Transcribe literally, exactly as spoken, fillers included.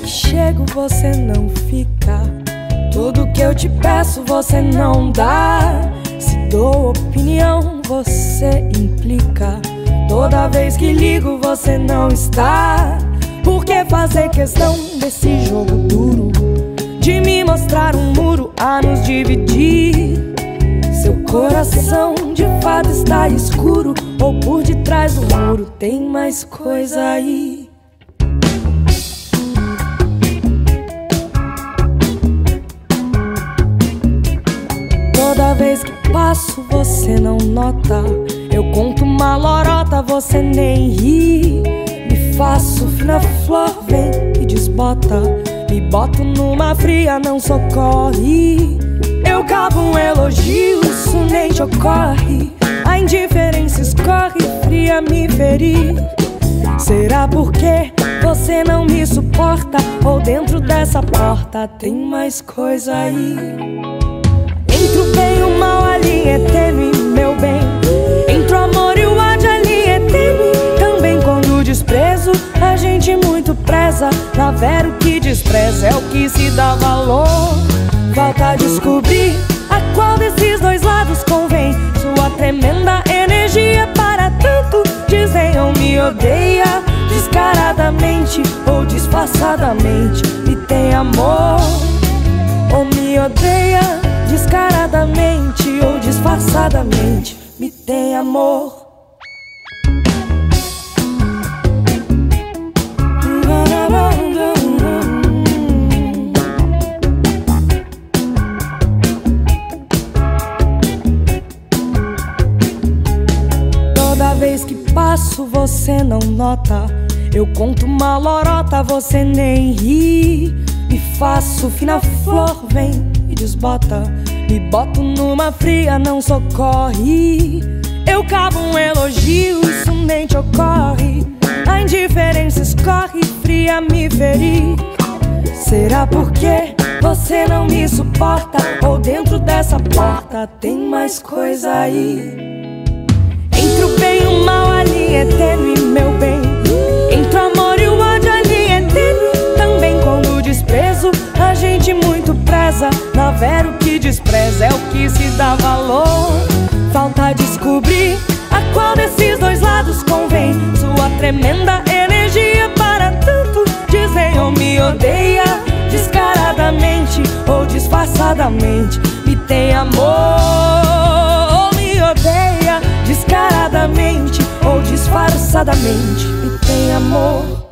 que chego você não fica. Tudo que eu te peço você não dá. Se dou opinião você implica. Toda vez que ligo você não está. Por que fazer questão desse jogo duro, de me mostrar um muro a nos dividir? Seu coração de fato está escuro, ou por detrás do muro tem mais coisa aí. Toda vez que passo você não nota. Eu conto uma lorota, você nem ri. Me faço fina flor, vem e desbota. Me boto numa fria, não socorre. Eu cavo um elogio, isso nem te ocorre. A indiferença escorre, fria me ferir. Será porque você não me suporta? Ou dentro dessa porta tem mais coisa aí? Entre o bem e o mal a linha é tênue, meu bem. Entre o amor e o ódio a linha é tênue. Também quando o desprezo a gente muito preza. Na vera o que despreza é o que se dá valor. Falta descobrir a qual desses dois lados convém. Sua tremenda energia para tanto. Dizem ou me odeia descaradamente ou disfarçadamente. Me tem amor ou me odeia descaradamente ou disfarçadamente. Me tem amor. Toda vez que passo você não nota. Eu conto uma lorota, você nem ri. Me faço fina flor, vem e desbota. Me boto numa fria, não socorre. Eu cavo um elogio, isso nem te ocorre. A indiferença escorre, fria me ferir. Será porque você não me suporta? Ou dentro dessa porta tem mais coisa aí? Entre o bem e o mal a linha é tênue, meu bem. Entre o amor e o ódio a linha é tênue. Também quando o desprezo a gente muito preza. Na vera o que despreza é o que se dá valor. Falta descobrir a qual desses dois lados convém. Sua tremenda energia para tanto. Dizem ou me odeia descaradamente ou disfarçadamente. Me tem amor ou me odeia descaradamente ou disfarçadamente. Me tem amor.